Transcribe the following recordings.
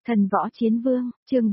Thần võ chiến vương, chương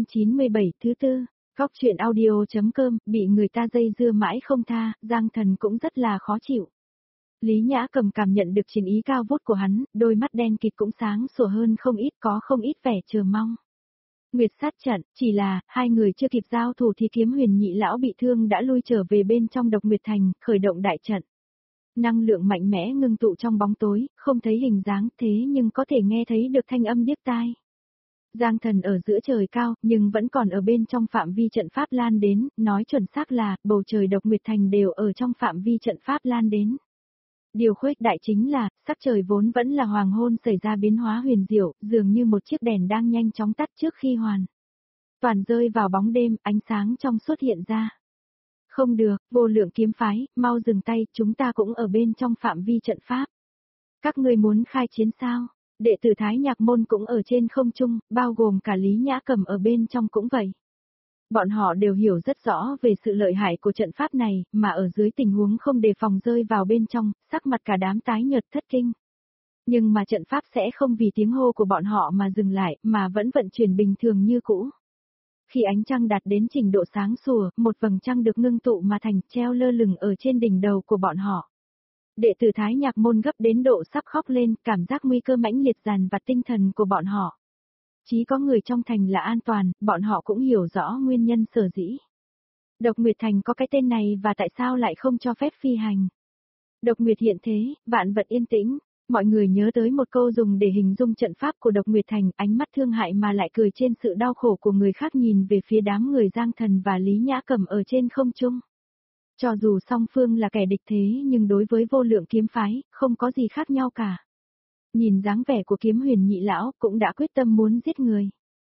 497 thứ tư. Góc truyện audio.com, bị người ta dây dưa mãi không tha, Giang Thần cũng rất là khó chịu. Lý Nhã Cầm cảm nhận được chiến ý cao vút của hắn, đôi mắt đen kịt cũng sáng sủa hơn không ít, có không ít vẻ chờ mong. Nguyệt sát trận, chỉ là, hai người chưa kịp giao thủ thì Kiếm Huyền Nhị lão bị thương đã lui trở về bên trong Độc Nguyệt Thành, khởi động đại trận. Năng lượng mạnh mẽ ngưng tụ trong bóng tối, không thấy hình dáng thế nhưng có thể nghe thấy được thanh âm điếc tai. Giang Thần ở giữa trời cao, nhưng vẫn còn ở bên trong phạm vi trận pháp lan đến, nói chuẩn xác là, bầu trời Độc Nguyệt Thành đều ở trong phạm vi trận pháp lan đến. Điều khuếch đại chính là, sắc trời vốn vẫn là hoàng hôn xảy ra biến hóa huyền diệu, dường như một chiếc đèn đang nhanh chóng tắt trước khi hoàn toàn rơi vào bóng đêm, ánh sáng trong suốt hiện ra. Không được, Vô Lượng kiếm phái, mau dừng tay, chúng ta cũng ở bên trong phạm vi trận pháp. Các ngươi muốn khai chiến sao? Đệ tử Thái Nhạc Môn cũng ở trên không trung, bao gồm cả Lý Nhã Cầm ở bên trong cũng vậy. Bọn họ đều hiểu rất rõ về sự lợi hại của trận pháp này, mà ở dưới tình huống không đề phòng rơi vào bên trong, sắc mặt cả đám tái nhợt thất kinh. Nhưng mà trận pháp sẽ không vì tiếng hô của bọn họ mà dừng lại, mà vẫn vận chuyển bình thường như cũ. Khi ánh trăng đạt đến trình độ sáng sủa, một vầng trăng được ngưng tụ mà thành treo lơ lửng ở trên đỉnh đầu của bọn họ. Đệ tử Thái Nhạc Môn gấp đến độ sắp khóc lên, cảm giác nguy cơ mãnh liệt dằn vặt tinh thần của bọn họ. Chỉ có người trong thành là an toàn, bọn họ cũng hiểu rõ nguyên nhân sở dĩ. Độc Nguyệt Thành có cái tên này và tại sao lại không cho phép phi hành. Độc Nguyệt hiện thế, vạn vật yên tĩnh, mọi người nhớ tới một câu dùng để hình dung trận pháp của Độc Nguyệt Thành, ánh mắt thương hại mà lại cười trên sự đau khổ của người khác nhìn về phía đám người Giang Thần và Lý Nhã Cầm ở trên không trung. Cho dù song phương là kẻ địch thế nhưng đối với Vô Lượng kiếm phái, không có gì khác nhau cả. Nhìn dáng vẻ của Kiếm Huyền Nhị lão cũng đã quyết tâm muốn giết người.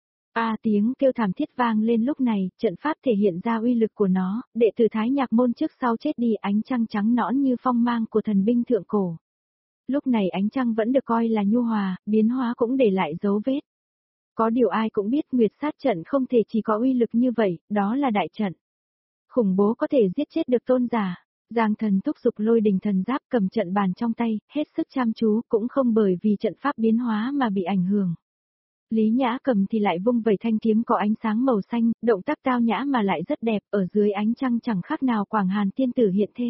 Tiếng kêu thảm thiết vang lên lúc này, trận pháp thể hiện ra uy lực của nó, đệ tử Thái Nhạc Môn trước sau chết đi, ánh trăng trắng nõn như phong mang của thần binh thượng cổ. Lúc này ánh trăng vẫn được coi là nhu hòa, biến hóa cũng để lại dấu vết. Có điều ai cũng biết Nguyệt sát trận không thể chỉ có uy lực như vậy, đó là đại trận. Khủng bố có thể giết chết được tôn giả. Giang Thần thúc giục Lôi Đình thần giáp cầm trận bàn trong tay, hết sức chăm chú, cũng không bởi vì trận pháp biến hóa mà bị ảnh hưởng. Lý Nhã Cầm thì lại vung vẩy thanh kiếm có ánh sáng màu xanh, động tác tao nhã mà lại rất đẹp, ở dưới ánh trăng chẳng khác nào Quảng Hàn tiên tử hiện thế.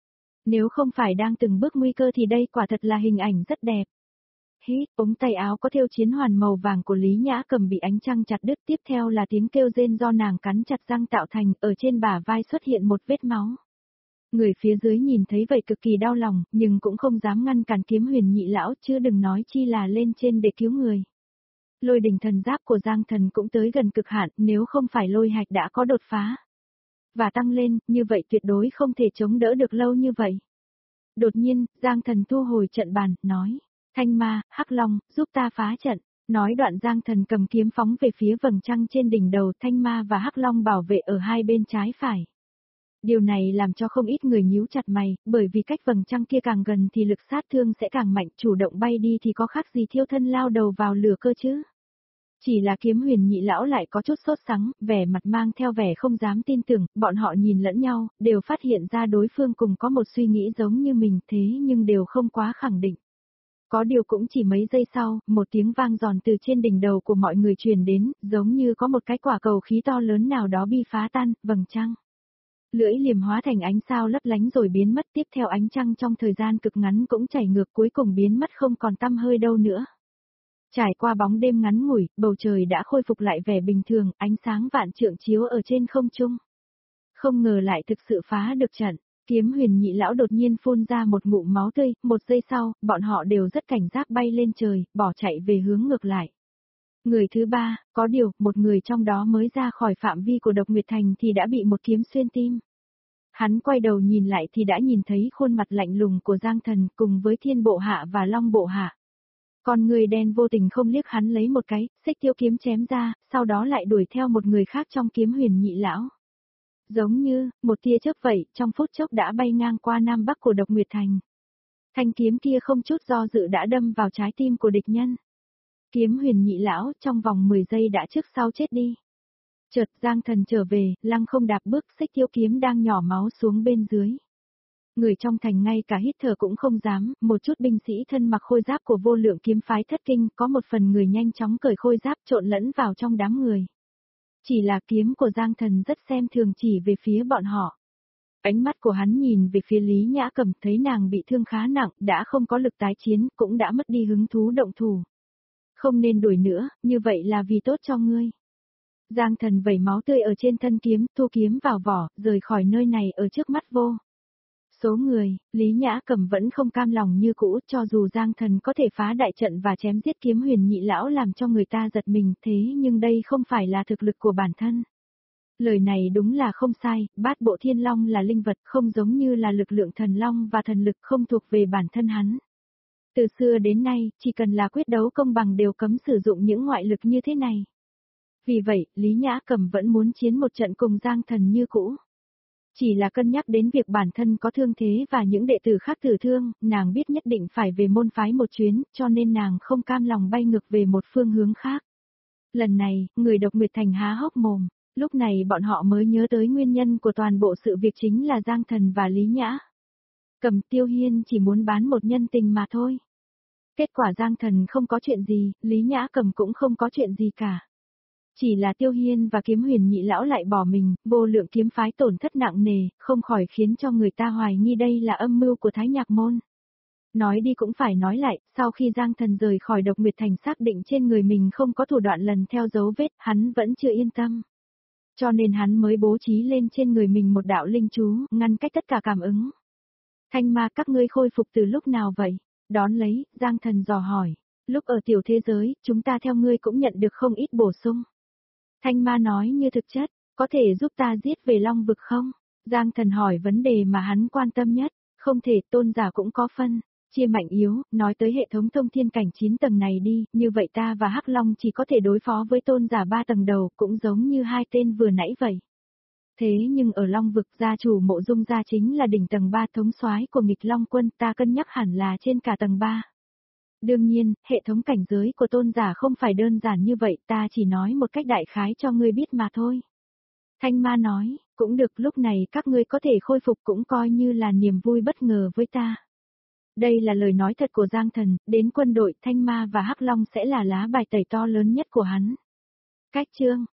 Nếu không phải đang từng bước nguy cơ thì đây quả thật là hình ảnh rất đẹp. Hít, ống tay áo có thêu chiến hoàn màu vàng của Lý Nhã Cầm bị ánh trăng chặt đứt, tiếp theo là tiếng kêu rên do nàng cắn chặt răng tạo thành, ở trên bả vai xuất hiện một vết máu. Người phía dưới nhìn thấy vậy cực kỳ đau lòng, nhưng cũng không dám ngăn cản Kiếm Huyền Nhị lão, chứ đừng nói chi là lên trên để cứu người. Lôi Đình thần giáp của Giang Thần cũng tới gần cực hạn, nếu không phải lôi hạch đã có đột phá và tăng lên, như vậy tuyệt đối không thể chống đỡ được lâu như vậy. Đột nhiên, Giang Thần thu hồi trận bàn, nói: Thanh Ma, Hắc Long, giúp ta phá trận. Nói đoạn Giang Thần cầm kiếm phóng về phía vầng trăng trên đỉnh đầu, Thanh Ma và Hắc Long bảo vệ ở hai bên trái phải. Điều này làm cho không ít người nhíu chặt mày, bởi vì cách vầng trăng kia càng gần thì lực sát thương sẽ càng mạnh, chủ động bay đi thì có khác gì thiêu thân lao đầu vào lửa cơ chứ. Chỉ là Kiếm Huyền Nhị lão lại có chút sốt sắng, vẻ mặt mang theo vẻ không dám tin tưởng, bọn họ nhìn lẫn nhau, đều phát hiện ra đối phương cùng có một suy nghĩ giống như mình thế nhưng đều không quá khẳng định. Có điều cũng chỉ mấy giây sau, một tiếng vang giòn từ trên đỉnh đầu của mọi người truyền đến, giống như có một cái quả cầu khí to lớn nào đó bị phá tan, vầng trăng. Lưỡi liềm hóa thành ánh sao lấp lánh rồi biến mất, tiếp theo ánh trăng trong thời gian cực ngắn cũng chảy ngược, cuối cùng biến mất không còn tăm hơi đâu nữa. Trải qua bóng đêm ngắn ngủi, bầu trời đã khôi phục lại vẻ bình thường, ánh sáng vạn trượng chiếu ở trên không trung. Không ngờ lại thực sự phá được trận. Kiếm Huyền Nhị lão đột nhiên phun ra một ngụm máu tươi, một giây sau, bọn họ đều rất cảnh giác bay lên trời, bỏ chạy về hướng ngược lại. Người thứ ba, có điều, một người trong đó mới ra khỏi phạm vi của Độc Nguyệt Thành thì đã bị một kiếm xuyên tim. Hắn quay đầu nhìn lại thì đã nhìn thấy khuôn mặt lạnh lùng của Giang Thần cùng với Thiên Bộ Hạ và Long Bộ Hạ. Con người đen vô tình không liếc hắn lấy một cái, xích tiêu kiếm chém ra, sau đó lại đuổi theo một người khác trong Kiếm Huyền Nhị lão. Giống như, một tia chớp vậy, trong phút chốc đã bay ngang qua nam bắc của Độc Nguyệt Thành. Thanh kiếm kia không chút do dự đã đâm vào trái tim của địch nhân. Kiếm Huyền Nhị lão trong vòng 10 giây đã trước sau chết đi. Chợt Giang Thần trở về, lăng không đạp bước, xích tiêu kiếm đang nhỏ máu xuống bên dưới. Người trong thành ngay cả hít thở cũng không dám, một chút binh sĩ thân mặc khôi giáp của vô lượng kiếm phái thất kinh, có một phần người nhanh chóng cởi khôi giáp trộn lẫn vào trong đám người. Chỉ là kiếm của Giang Thần rất xem thường chỉ về phía bọn họ. Ánh mắt của hắn nhìn về phía Lý Nhã Cầm, thấy nàng bị thương khá nặng, đã không có lực tái chiến, cũng đã mất đi hứng thú động thủ. Không nên đuổi nữa, như vậy là vì tốt cho ngươi. Giang Thần vẩy máu tươi ở trên thân kiếm, thu kiếm vào vỏ, rời khỏi nơi này ở trước mắt vô số người. Lý Nhã Cầm vẫn không cam lòng như cũ, cho dù Giang Thần có thể phá đại trận và chém giết kiếm huyền nhị lão làm cho người ta giật mình, thế nhưng đây không phải là thực lực của bản thân. Lời này đúng là không sai, bát bộ thiên long là linh vật, không giống như là lực lượng thần long và thần lực không thuộc về bản thân hắn. Từ xưa đến nay, chỉ cần là quyết đấu công bằng đều cấm sử dụng những ngoại lực như thế này. Vì vậy, Lý Nhã Cầm vẫn muốn chiến một trận cùng Giang Thần như cũ. Chỉ là cân nhắc đến việc bản thân có thương thế và những đệ tử khác tử thương, nàng biết nhất định phải về môn phái một chuyến, cho nên nàng không cam lòng bay ngược về một phương hướng khác. Lần này, người Độc Nguyệt Thành há hốc mồm, lúc này bọn họ mới nhớ tới nguyên nhân của toàn bộ sự việc chính là Giang Thần và Lý Nhã Cầm. Tiêu Hiên chỉ muốn bán một nhân tình mà thôi. Kết quả Giang Thần không có chuyện gì, Lý Nhã Cầm cũng không có chuyện gì cả. Chỉ là Tiêu Hiên và kiếm huyền nhị lão lại bỏ mình, vô lượng kiếm phái tổn thất nặng nề, không khỏi khiến cho người ta hoài nghi đây là âm mưu của Thái Nhạc Môn. Nói đi cũng phải nói lại, sau khi Giang Thần rời khỏi Độc Nguyệt Thành xác định trên người mình không có thủ đoạn lần theo dấu vết, hắn vẫn chưa yên tâm. Cho nên hắn mới bố trí lên trên người mình một đạo linh chú, ngăn cách tất cả cảm ứng. Thanh ma các ngươi khôi phục từ lúc nào vậy? Đón lấy, Giang Thần dò hỏi. Lúc ở tiểu thế giới, chúng ta theo ngươi cũng nhận được không ít bổ sung. Thanh ma nói như thực chất, có thể giúp ta giết về Long Vực không? Giang Thần hỏi vấn đề mà hắn quan tâm nhất, không thể, tôn giả cũng có phân, chia mạnh yếu, nói tới hệ thống thông thiên cảnh 9 tầng này đi, như vậy ta và Hắc Long chỉ có thể đối phó với tôn giả 3 tầng đầu, cũng giống như hai tên vừa nãy vậy. Thế nhưng ở Long Vực gia chủ Mộ Dung gia chính là đỉnh tầng 3 thống soái của nghịch Long quân, ta cân nhắc hẳn là trên cả tầng 3. Đương nhiên, hệ thống cảnh giới của tôn giả không phải đơn giản như vậy, ta chỉ nói một cách đại khái cho ngươi biết mà thôi. Thanh ma nói, cũng được, lúc này các ngươi có thể khôi phục cũng coi như là niềm vui bất ngờ với ta. Đây là lời nói thật của Giang Thần, đến quân đội Thanh ma và Hắc Long sẽ là lá bài tẩy to lớn nhất của hắn. Cách chương